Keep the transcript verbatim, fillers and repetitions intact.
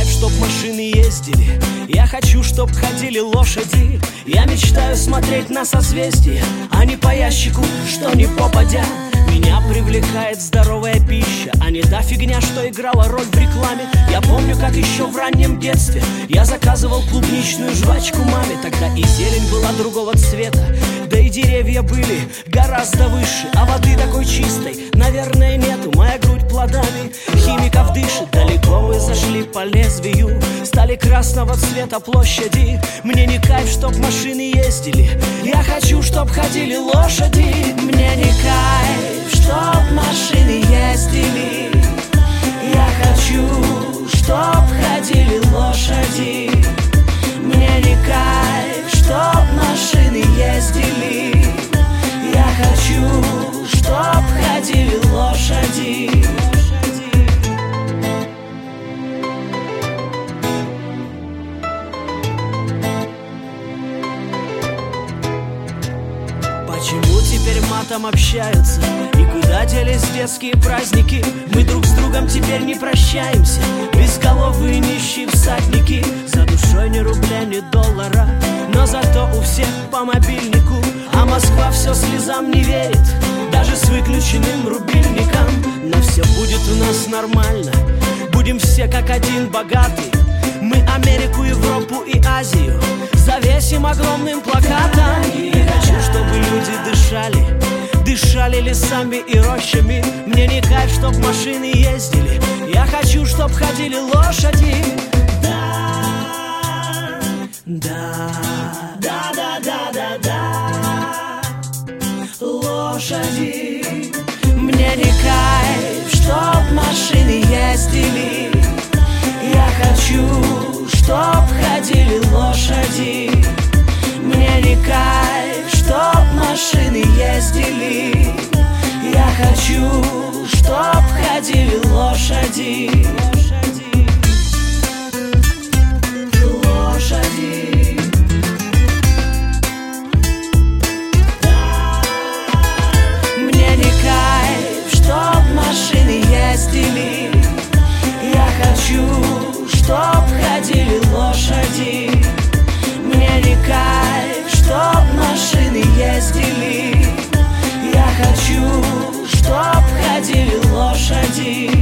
кайф, чтоб машины ездили. Я хочу, чтоб ходили лошади. Я мечтаю смотреть на созвездие, а не по ящику, что не попадя. Меня привлекает здоровая пища, а не та фигня, что играла роль в рекламе. Я помню, как еще в раннем детстве я заказывал клубничную жвачку маме. Тогда и зелень была другого цвета, да и деревья были гораздо выше. А воды такой чистой, наверное, нету. Моя грудь плодами химиков дышит. Далеко мы зашли по лезвию, стали красного цвета площади. Мне не кайф, чтоб машины ездили. Я хочу, чтоб ходили лошади. Мне не кайф, чтоб машины ездили. Я хочу, чтоб ходили лошади. Мне не кайф, чтоб машины ездили. Я хочу, чтоб ходили лошади. Почему теперь матом общаются? И куда делись детские праздники? Мы друг с другом теперь не прощаемся. Безголовые нищие всадники. За душой ни рубля, ни доллара, но зато у всех по мобильнику. А Москва все слезам не верит, даже с выключенным рубильником. Но все будет у нас нормально, будем все как один богатый. Мы Америку, Европу и Азию завесим огромным плакатом. Я хочу, чтобы люди дышали, дышали лесами и рощами. Мне не кайф, чтоб машины ездили. Я хочу, чтоб ходили лошади. Да, да, да, да, да, да, да. Лошади. Мне не кайф, чтоб машины ездили. Я хочу, чтоб ходили лошади. Мне не кайф, чтоб машины ездили. Я хочу, чтоб ходили лошади. Лошади. Мне не кайф, чтоб машины ездили. Я хочу, чтоб ходили лошади. Мне не кайф, чтоб машины ездили. Я хочу, чтоб ходили лошади.